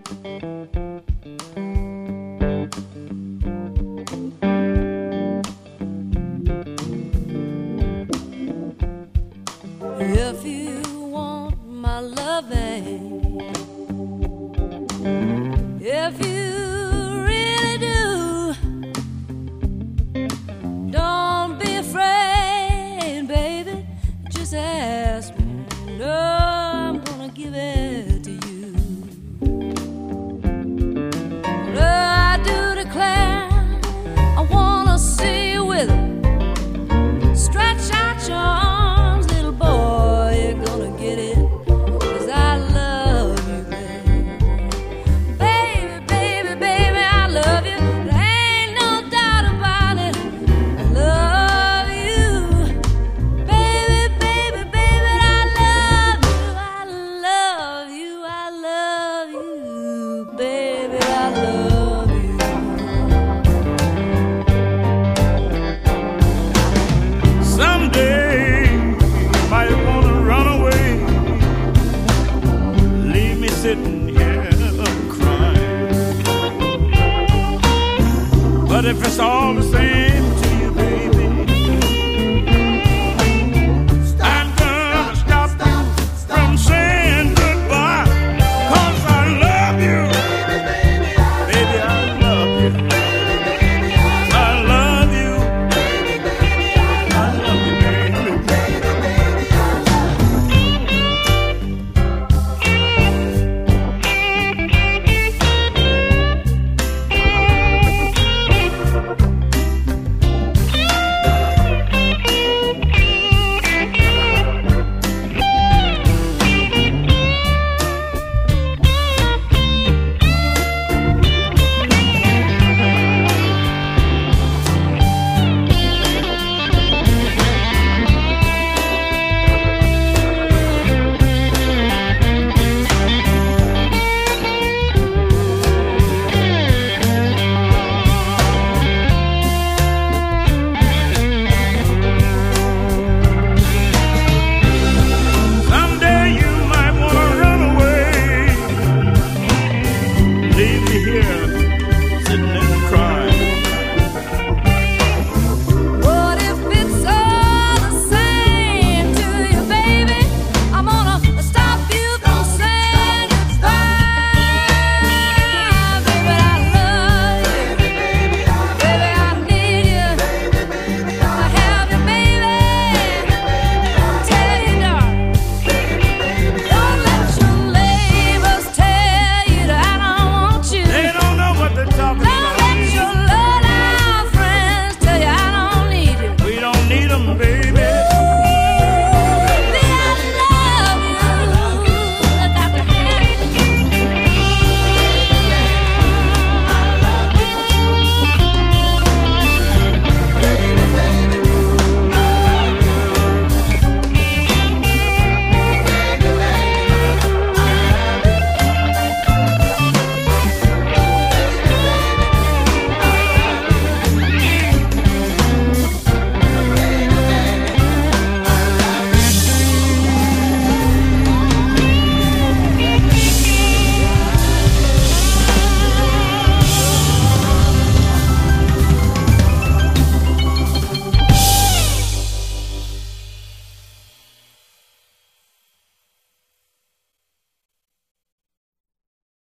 If you want my loving, if you really do, don't be afraid, baby, just ask me. No, I'm gonna give it to you. No, I do declare I wanna see you with it. Stretch out your arms, little boy, you're gonna get it. 'Cause I love you, baby. Baby, baby, baby, I love you. There ain't no doubt about it. I love you. Baby, baby, baby, I love you. I love you. I love you. Baby, I love you. Someday you might want to run away, leave me sitting here crying. But if it's all the same